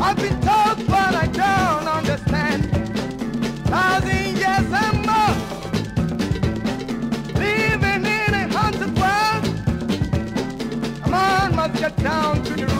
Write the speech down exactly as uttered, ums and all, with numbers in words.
I've been told, but I don't understand. Thousand years and more, living in a haunted world. A man must get down to the